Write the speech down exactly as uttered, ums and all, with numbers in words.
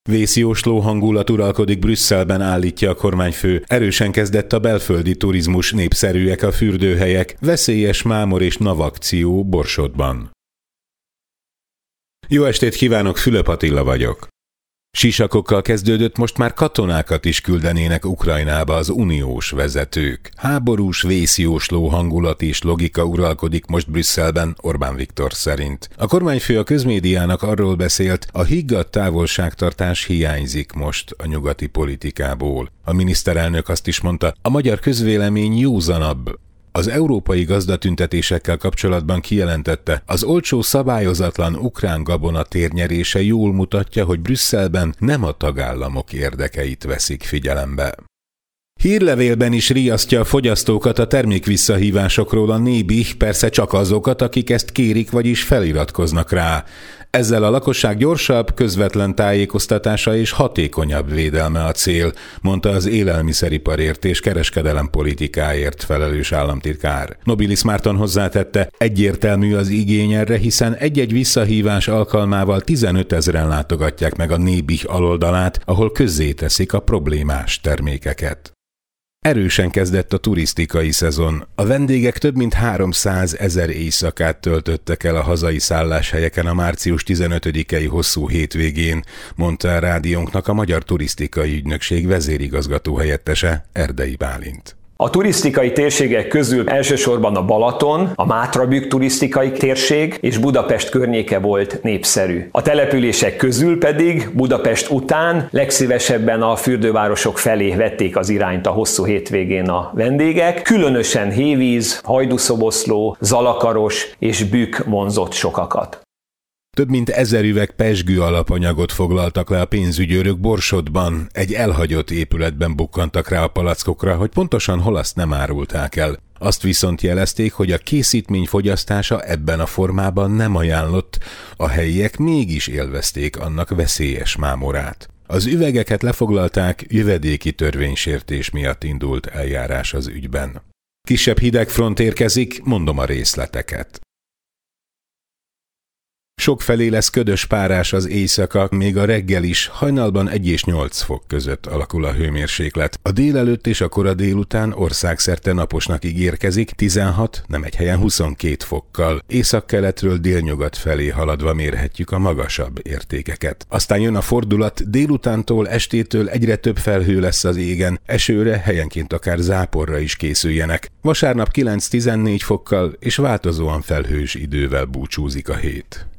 Vészjósló hangulat uralkodik Brüsszelben, állítja a kormányfő. Erősen kezdett a belföldi turizmus, népszerűek a fürdőhelyek, veszélyes mámor és navakció Borsodban. Jó estét kívánok, Fülöp Attila vagyok. Sisakokkal kezdődött, most már katonákat is küldenének Ukrajnába az uniós vezetők. Háborús, vészjósló hangulat és logika uralkodik most Brüsszelben, Orbán Viktor szerint. A kormányfő a közmédiának arról beszélt, a higgadt távolságtartás hiányzik most a nyugati politikából. A miniszterelnök azt is mondta, a magyar közvélemény józanabb. Az európai gazdatüntetésekkel kapcsolatban kijelentette, az olcsó szabályozatlan ukrán gabona térnyerése jól mutatja, hogy Brüsszelben nem a tagállamok érdekeit veszik figyelembe. Hírlevélben is riasztja a fogyasztókat a termékvisszahívásokról a Nébih, persze csak azokat, akik ezt kérik, vagyis feliratkoznak rá. Ezzel a lakosság gyorsabb, közvetlen tájékoztatása és hatékonyabb védelme a cél, mondta az élelmiszeriparért és kereskedelem politikáért felelős államtitkár. Nobilis Márton hozzátette, egyértelmű az igény erre, hiszen egy-egy visszahívás alkalmával tizenötezren látogatják meg a Nébih aloldalát, ahol közzéteszik a problémás termékeket. Erősen kezdett a turisztikai szezon. A vendégek több mint háromszázezer éjszakát töltöttek el a hazai szálláshelyeken a március tizenötödikei hosszú hétvégén, mondta a rádiónknak a Magyar Turisztikai Ügynökség vezérigazgató helyettese, Erdei Bálint. A turisztikai térségek közül elsősorban a Balaton, a Mátrabükk turisztikai térség és Budapest környéke volt népszerű. A települések közül pedig Budapest után legszívesebben a fürdővárosok felé vették az irányt a hosszú hétvégén a vendégek. Különösen Hévíz, Hajdúszoboszló, Zalakaros és Bükk vonzott sokakat. Több mint ezer üveg pezsgő alapanyagot foglaltak le a pénzügyőrök Borsodban. Egy elhagyott épületben bukkantak rá a palackokra, hogy pontosan hol azt nem árulták el. Azt viszont jelezték, hogy a készítmény fogyasztása ebben a formában nem ajánlott, a helyiek mégis élvezték annak veszélyes mámorát. Az üvegeket lefoglalták, jövedéki törvénysértés miatt indult eljárás az ügyben. Kisebb hidegfront érkezik, mondom a részleteket. Sokfelé lesz ködös párás az éjszaka, még a reggel is, hajnalban egy és nyolc fok között alakul a hőmérséklet. A délelőtt és a kora délután országszerte naposnak ígérkezik, tizenhat, nem egy helyen huszonkét fokkal. Északkeletről délnyugat felé haladva mérhetjük a magasabb értékeket. Aztán jön a fordulat, délutántól, estétől egyre több felhő lesz az égen, esőre, helyenként akár záporra is készüljenek. Vasárnap kilenc-tizennégy fokkal és változóan felhős idővel búcsúzik a hét.